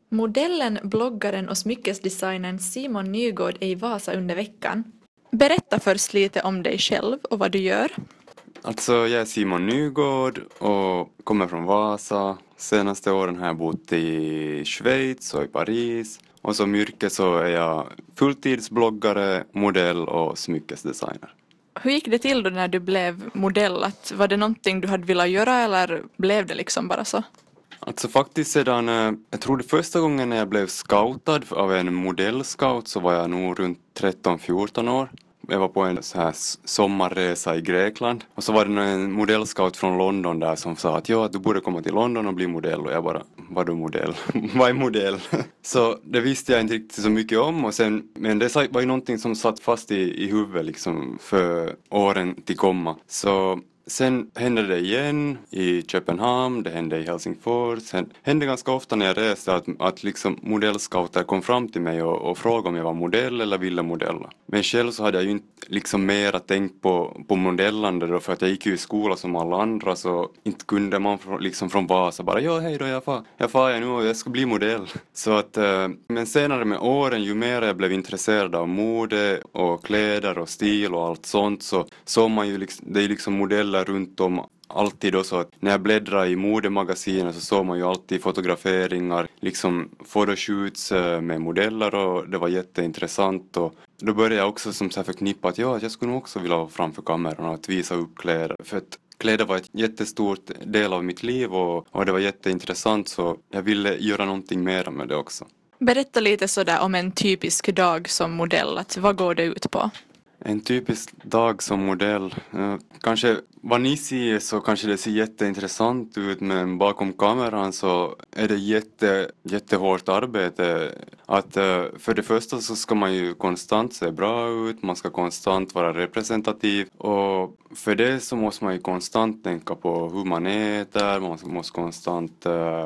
Modellen, bloggaren och smyckesdesignern Simon Nygård är i Vasa under veckan. Berätta först lite om dig själv och vad du gör. Alltså jag är Simon Nygård och kommer från Vasa. Senaste åren har jag bott i Schweiz och i Paris. Och som yrke så är jag fulltidsbloggare, modell och smyckesdesigner. Hur gick det till då när du blev modell? Var det någonting du hade velat göra eller blev det liksom bara så? Alltså faktiskt sedan, jag tror det första gången när jag blev scoutad av en modellscout så var jag nog runt 13-14 år. Jag var på en så här sommarresa i Grekland och så var det en modellscout från London där som sa att ja, du borde komma till London och bli modell och jag bara, vad är modell? Vad är modell? Så det visste jag inte riktigt så mycket om och sen, men det var ju någonting som satt fast i huvudet liksom för åren till komma. Så sen hände det igen i Köpenhamn, det hände i Helsingfors. Sen hände ganska ofta när jag reste att liksom modellscouter kom fram till mig och frågade om jag var modell eller ville modella. Men själv så hade jag ju inte liksom mera tänkt på modellande då för att jag gick ju i skola som alla andra så inte kunde man liksom från Vasa bara ja hej då jag far nu och jag ska bli modell. Så att, men senare med åren ju mer jag blev intresserad av mode och kläder och stil och allt sånt så såg man ju liksom, det är liksom modeller runt om alltid då så att när jag bläddrade i modemagasiner så såg man ju alltid fotograferingar, liksom photoshoots med modeller och det var jätteintressant och då började jag också som så här förknippa att ja, jag skulle nog också vilja vara framför kameran och att visa upp kläder för att kläder var ett jättestort del av mitt liv och det var jätteintressant så jag ville göra någonting mer med det också. Berätta lite sådär om en typisk dag som modell, vad går det ut på? En typisk dag som modell, kanske vad ni ser så kanske det ser jätteintressant ut men bakom kameran så är det jättehårt arbete. Att för det första så ska man ju konstant se bra ut, man ska konstant vara representativ och för det så måste man ju konstant tänka på hur man äter, man måste konstant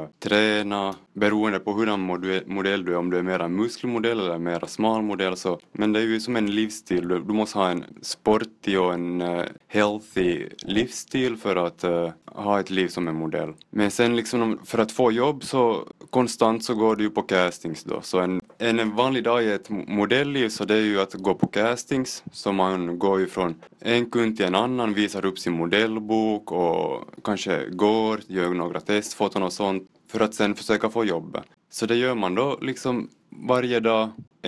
träna beroende på hur modell du är, om du är mer en muskelmodell eller mer smal modell så. Men det är ju som en livsstil, du måste ha en sportig och en healthy livsstil för att ha ett liv som en modell. Men sen liksom för att få jobb så konstant så går du ju på castings då. Så en vanlig dag i ett modellliv så det är ju att gå på castings. Så man går ju från en kund till en annan, visar upp sin modellbok och kanske gör några testfoton och sånt för att sen försöka få jobbet. Så det gör man då liksom varje dag,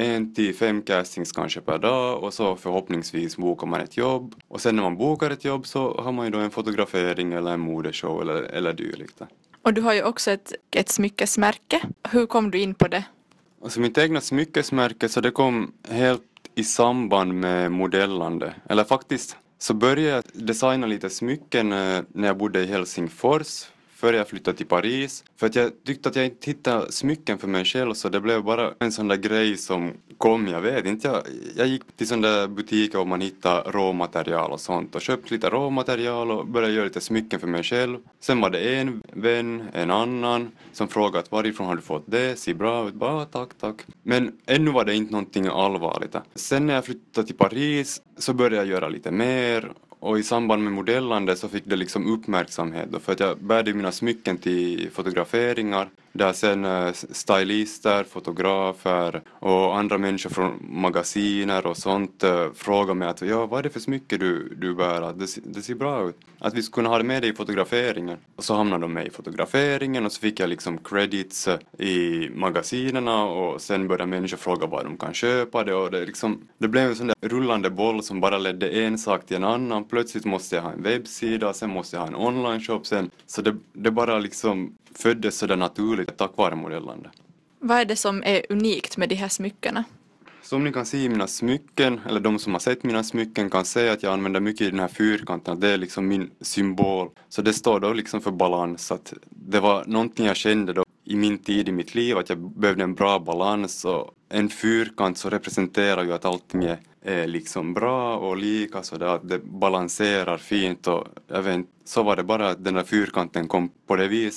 1-5 castings kanske per dag och så förhoppningsvis bokar man ett jobb. Och sen när man bokar ett jobb så har man ju då en fotografering eller en modeshow eller dylikt. Och du har ju också ett smyckesmärke. Hur kom du in på det? Alltså mitt egna smyckesmärke så det kom helt i samband med modellande. Eller faktiskt så började jag designa lite smycken när jag bodde i Helsingfors. Före jag flyttade till Paris. För att jag tyckte att jag inte hittade smycken för mig själv så det blev bara en sån där grej som kom, jag vet inte. Jag gick till sån där butiker och man hittade råmaterial och sånt och köpte lite råmaterial och började göra lite smycken för mig själv. Sen var det en vän, en annan som frågade varifrån har du fått det, ser bra ut, bara tack. Men ännu var det inte någonting allvarligt. Sen när jag flyttade till Paris så började jag göra lite mer. Och i samband med modellande så fick det liksom uppmärksamhet då, för att jag bärde mina smycken till fotograferingar där sen stylister, fotografer och andra människor från magasiner och sånt frågade mig att ja, vad är det för smycke du bär? Det ser bra ut. Att vi skulle kunna ha det med dig i fotograferingen. Och så hamnade de med i fotograferingen och så fick jag liksom credits i magasinerna och sen började människor fråga vad de kan köpa det och det blev en sån där rullande boll som bara ledde en sak till en annan. Plötsligt måste jag ha en webbsida, sen måste jag ha en online-shop sen. Så det bara liksom föddes så där naturligt tack vare modellande. Vad är det som är unikt med de här smyckena? Som ni kan se i mina smycken, eller de som har sett mina smycken kan se att jag använder mycket i den här fyrkanten. Det är liksom min symbol. Så det står då liksom för balans. Att det var någonting jag kände då i min tid i mitt liv att jag behövde en bra balans. Och en fyrkant så representerar ju att allting är liksom bra och lika så där, att det balanserar fint och jag vet inte, så var det bara att den där fyrkanten kom på det viset.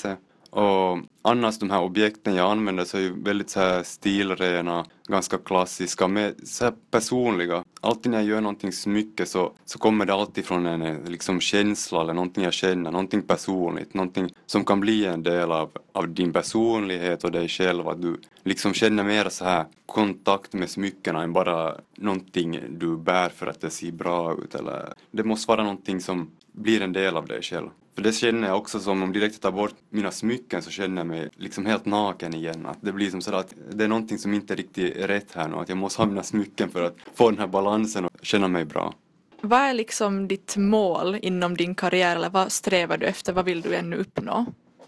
Och annars de här objekten jag använder så är ju väldigt så här stilrena, ganska klassiska, med så här personliga. Alltid när jag gör någonting smycke så kommer det alltid från en liksom känsla eller någonting jag känner, någonting personligt, någonting som kan bli en del av din personlighet och dig själv. Att du liksom känner mer så här kontakt med smyckena än bara någonting du bär för att det ser bra ut. Eller det måste vara någonting som blir en del av dig själv. För det känner jag också som om direkt jag tar bort mina smycken så känner jag mig liksom helt naken igen. Att det blir som så att det är någonting som inte riktigt är rätt här nu. Att jag måste ha mina smycken för att få den här balansen och känna mig bra. Vad är liksom ditt mål inom din karriär eller vad strävar du efter? Vad vill du ännu uppnå?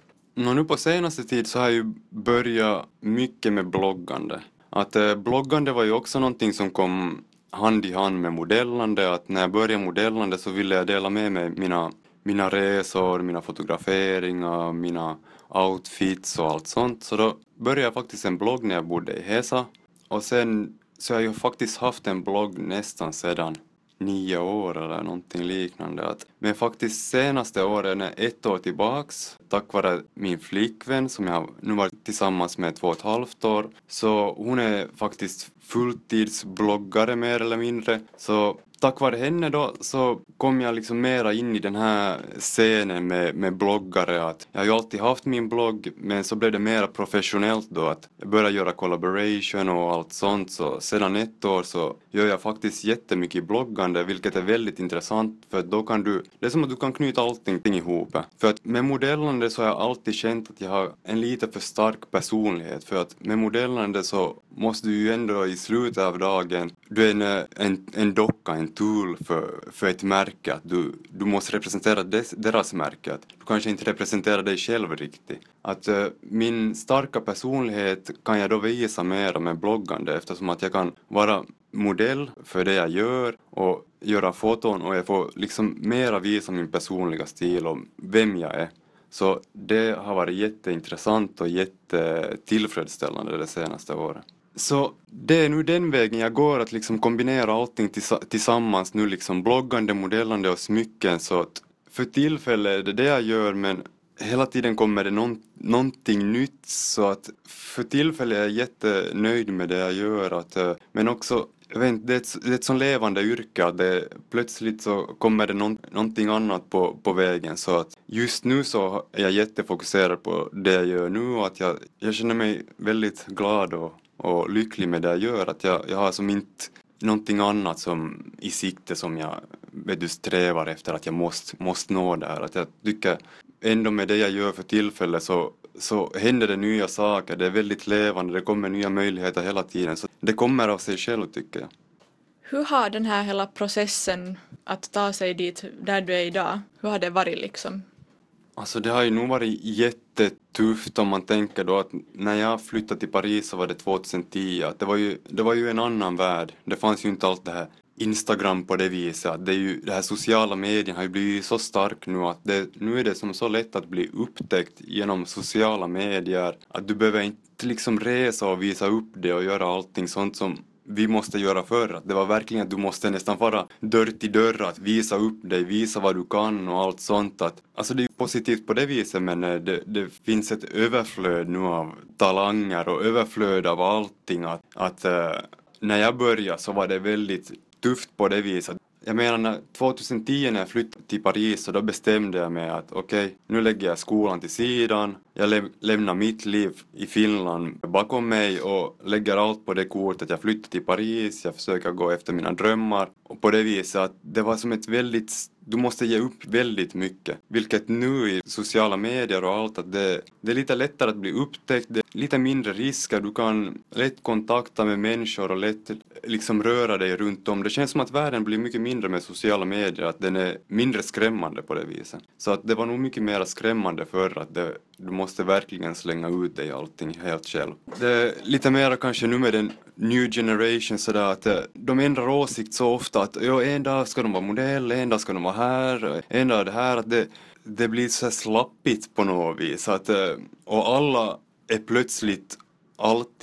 Nu på senaste tid så har jag ju börjat mycket med bloggande. Att bloggande var ju också någonting som kom hand i hand med modellande. Att när jag började modellande så ville jag dela med mig mina resor, mina fotograferingar, mina outfits och allt sånt. Så då började jag faktiskt en blogg när jag bodde i Hesa. Och sen så har jag faktiskt haft en blogg nästan sedan 9 år eller någonting liknande. Men faktiskt senaste åren är 1 år tillbaks, tack vare min flickvän som jag nu varit tillsammans med 2,5 år. Så hon är faktiskt fulltidsbloggare mer eller mindre. Så tack vare henne då så kom jag liksom mera in i den här scenen med bloggare. Att jag har ju alltid haft min blogg men så blev det mera professionellt då att jag började göra collaboration och allt sånt. Så sedan 1 år så gör jag faktiskt jättemycket bloggande vilket är väldigt intressant för då kan det är som att du kan knyta allting ihop. För att med modellande så har jag alltid känt att jag har en lite för stark personlighet för att med modellande så måste du ju ändå i slutet av dagen, du är en docka, en tool för ett märke. Att du måste representera deras märke. Att du kanske inte representerar dig själv riktigt. Att min starka personlighet kan jag då visa mera med bloggande eftersom att jag kan vara modell för det jag gör och göra foton och jag får liksom mera visa min personliga stil och vem jag är. Så det har varit jätteintressant och jättetillfredsställande det senaste året. Så det är nu den vägen jag går att liksom kombinera allting tillsammans nu liksom bloggande, modellande och smycken så att för tillfället är det jag gör men hela tiden kommer det någonting nytt så att för tillfället är jag jättenöjd med det jag gör men också jag vet inte, det är ett så levande yrke att plötsligt så kommer det någonting annat på vägen så att just nu så är jag jättefokuserad på det jag gör nu och att jag känner mig väldigt glad och lycklig med det jag gör att jag har som inte någonting annat som i sikte som jag strävar efter att jag måste nå där att jag tycker ändå med det jag gör för tillfället så händer det nya saker, det är väldigt levande, det kommer nya möjligheter hela tiden så det kommer av sig själv tycker jag. Hur har den här hela processen att ta sig dit där du är idag, hur har det varit liksom? Alltså det har ju nog varit jättetufft om man tänker då att när jag flyttade till Paris så var det 2010 att det var ju en annan värld, det fanns ju inte allt det här Instagram på det viset. Att det här sociala medien har ju blivit så stark nu att nu är det som så lätt att bli upptäckt genom sociala medier. Att du behöver inte liksom resa och visa upp det och göra allting sånt som vi måste göra förr. Att det var verkligen att du måste nästan vara dörr till dörr att visa upp dig, visa vad du kan och allt sånt. Alltså det är ju positivt på det viset men det finns ett överflöd nu av talanger och överflöd av allting. Att när jag började så var det väldigt tufft på det viset. Jag menar 2010 när jag flyttade till Paris så då bestämde jag mig att okej, nu lägger jag skolan till sidan. Jag lämnar mitt liv i Finland bakom mig och lägger allt på det kortet. Jag flyttar till Paris, jag försöker gå efter mina drömmar. Och på det viset att det var som ett du måste ge upp väldigt mycket. Vilket nu i sociala medier och allt att det är lite lättare att bli upptäckt. Det är lite mindre risker. Du kan lätt kontakta med människor och lätt liksom röra dig runt om. Det känns som att världen blir mycket mindre med sociala medier. Att den är mindre skrämmande på det viset. Så att det var nog mycket mer skrämmande för att du måste verkligen slänga ut dig allting helt själv. Det är lite mer kanske nu med den new generation sådär att de ändrar åsikt så ofta att en dag ska de vara modell, en dag ska de vara här, en dag det här. Att det blir så här slappigt på något vis. Och alla är plötsligt allting.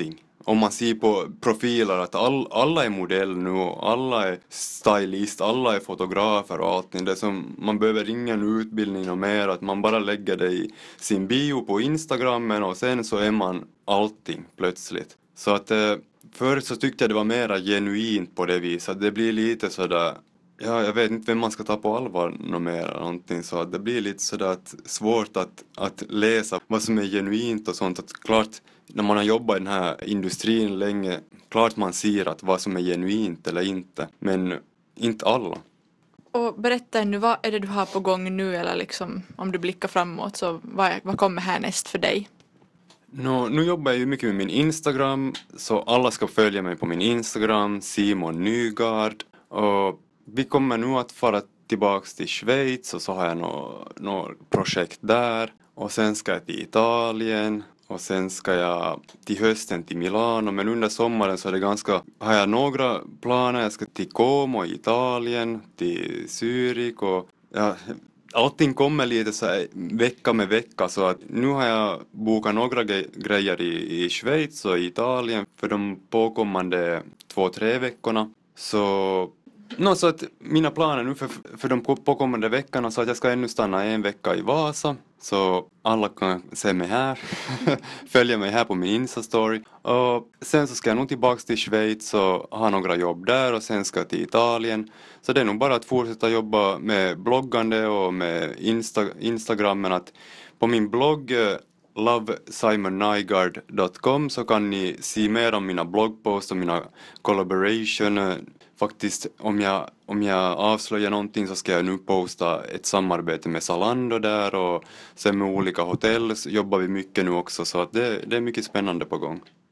om man ser på profiler att alla är modell nu och alla är stylist, alla är fotografer och allting. Det är som, man behöver ingen utbildning och mer, att man bara lägger det i sin bio på Instagrammen och sen så är man allting plötsligt. Så att förr så tyckte jag det var mera genuint på det viset. Det blir lite sådär, ja, jag vet inte vem man ska ta på allvar något mer eller någonting, så att det blir lite sådär svårt att läsa vad som är genuint och sånt. Att klart, när man har jobbat i den här industrin länge, klart man ser att vad som är genuint eller inte, men inte alla. Och berätta nu, vad är det du har på gång nu, eller liksom om du blickar framåt, så vad kommer härnäst för dig? Nu jobbar jag ju mycket med min Instagram, så alla ska följa mig på min Instagram, Simon Nygård. Och vi kommer nu att fara tillbaks till Schweiz och så har jag något projekt där. Och sen ska jag till Italien och sen ska jag till hösten till Milano. Men under sommaren så är det har jag några planer. Jag ska till Como i Italien, till Zürich och ja, allting kommer lite så här vecka med vecka, så att nu har jag bokat några grejer i Schweiz och i Italien för de påkommande 2-3 veckorna. Så att mina planer nu för de påkommande veckorna, så att jag ska ännu stanna en vecka i Vasa, så alla kan se mig här, följa mig här på min Insta-story. Och sen så ska jag nog tillbaka till Schweiz och ha några jobb där, och sen ska jag till Italien. Så det är nog bara att fortsätta jobba med bloggande och med Instagrammen. Att på min blogg lovesimonnygaard.com så kan ni se mer om mina bloggposts och mina collaboration. Faktiskt, om jag avslöjar någonting så ska jag nu posta ett samarbete med Zalando där, och sen med olika hotell jobbar vi mycket nu också, så att det är mycket spännande på gång.